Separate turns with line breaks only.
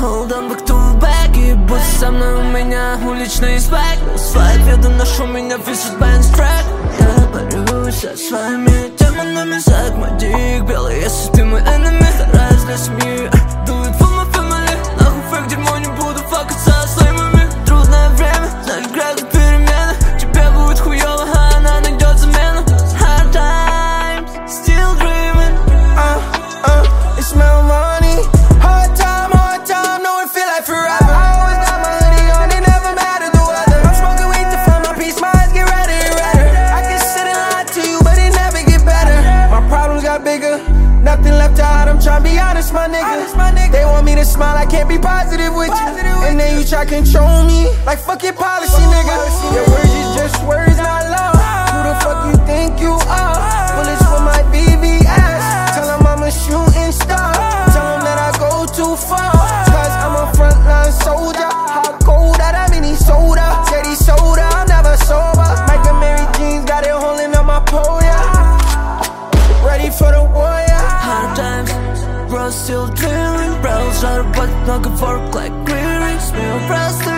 Hold on, back to back. И будь со мной, у меня уличный свайп. Свайп, еду, ношу меня, висит бэндс-трек. Я борюсь со своими демонами. Сак мой дик белый, если ты мой enemy. Стараюсь для семьи, do it for my family. Нахуй фейк, дерьмо, не буду факаться с леймами. Трудное время, знаю, грязные перемены. Тебе будет хуёво, а она найдет замену. Hard times, still dreaming.
It's my money. Hard time, no it feel like forever. I always got my hoodie on, it never matter the weather. I'm smoking weed to find my peace, my eyes get redder and redder. I can sit and lie to you, but it never get better. My problems got bigger, nothing left out, I'm tryna be honest, my nigga. They want me to smile, I can't be positive with you. And then you try control me, like fuck your policy, nigga. Your words is just words, not law. Who the fuck you think you are? Bullets for my BBS. Tell them I'm a shooting star. Tell them that I go too far. Cause I'm a frontline soldier. Hot cold out of mini soda. Teddy soda, I'm never sober. Mike and Mary jeans got it holding up my pole, yeah. Ready for the war, yeah.
Hard times, bro, still dreaming. Bros are but not good for like clearing. Smell pressed